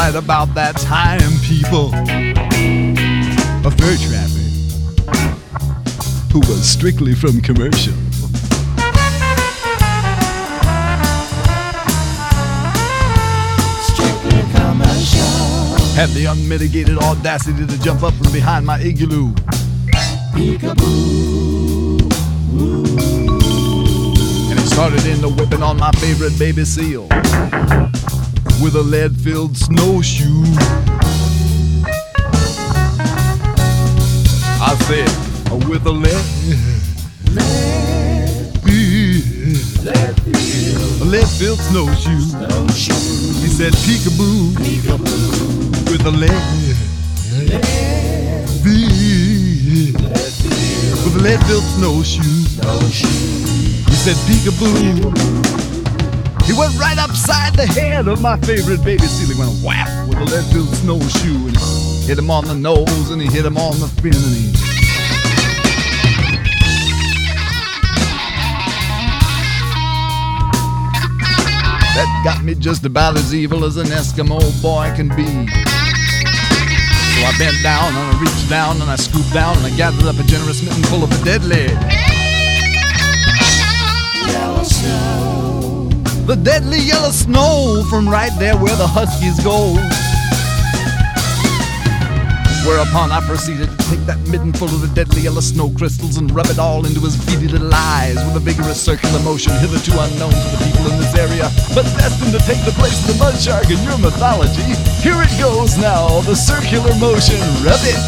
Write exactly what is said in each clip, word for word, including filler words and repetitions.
right about that time, people, a fur trapper who was strictly from commercial Strictly commercial had the unmitigated audacity to jump up from behind my igloo. Peekaboo. And he started in the whipping on my favorite baby seal with a lead-filled snowshoe. I said, with a lead, lead, a lead-filled snowshoe. snowshoe, He said, peekaboo, peekaboo, with a lead, lead, with a lead-filled snowshoe. snowshoe, He said, peekaboo. He went right upside the head of my favorite baby seal. He went whap with a lead-filled snowshoe and he hit him on the nose and he hit him on the fin and he that got me just about as evil as an Eskimo boy can be. So I bent down and I reached down and I scooped down and I gathered up a generous mitten full of the deadly, yellow snow, the deadly yellow snow from right there where the huskies go. Whereupon I proceeded to take that midden full of the deadly yellow snow crystals and rub it all into his beady little eyes with a vigorous circular motion hitherto unknown to the people in this area, but destined to take the place of the mud shark in your mythology. Here it goes now, the circular motion, rub it!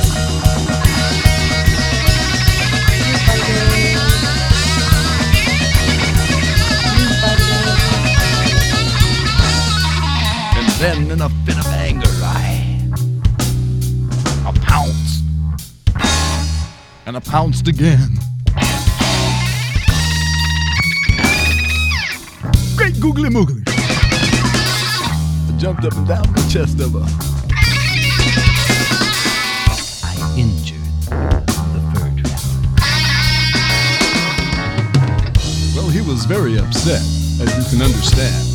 And then in a fit of anger I pounced, and I pounced again. Great googly moogly! I jumped up and down the chest of her. I injured the fur trapper. Well, he was very upset, as you can understand.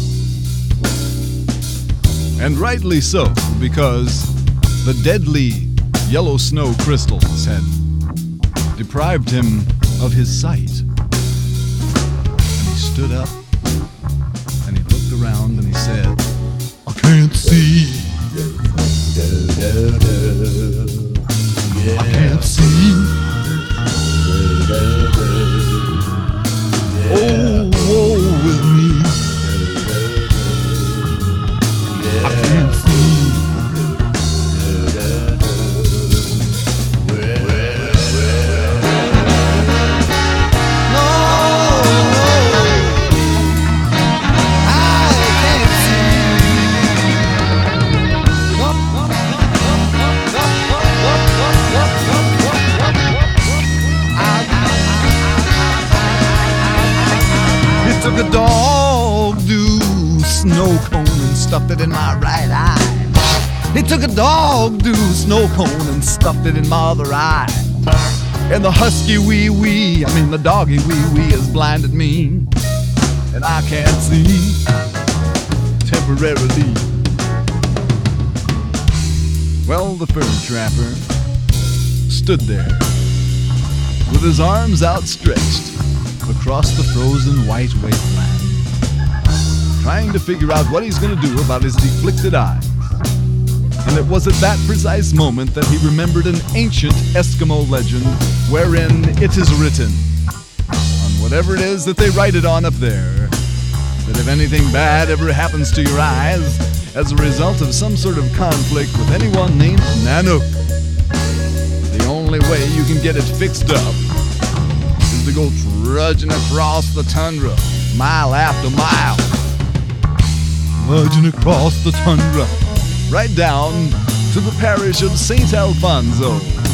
And rightly so, because the deadly yellow snow crystals had deprived him of his sight. And he stood up and he looked around and he said, I can't see. I can't see. Oh, woe with me. I can't see. Took a dog-do snow cone and stuffed it in my right eye. He took a dog-do snow cone and stuffed it in my other eye. And the husky wee-wee, I mean the doggy wee-wee has blinded me. And I can't see temporarily. Well, the fur trapper stood there with his arms outstretched across the frozen white wasteland, trying to figure out what he's going to do about his deflicted eyes. And it was at that precise moment that he remembered an ancient Eskimo legend wherein it is written, on whatever it is that they write it on up there, that if anything bad ever happens to your eyes as a result of some sort of conflict with anyone named Nanook, the only way you can get it fixed up to go trudging across the tundra, mile after mile, trudging across the tundra, right down to the parish of Saint Alfonso.